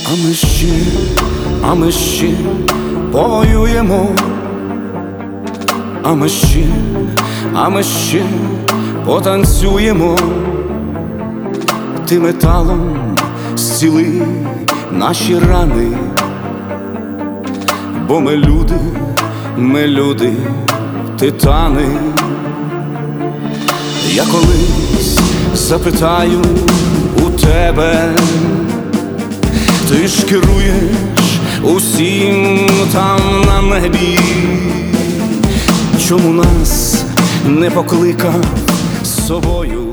А ми ще повоюємо, а ми ще потанцюємо. Ти металом зціли наші рани, бо ми люди, титани. Я колись запитаю у тебе, ти ж керуєш усім там на небі, чому нас не покликав з собою?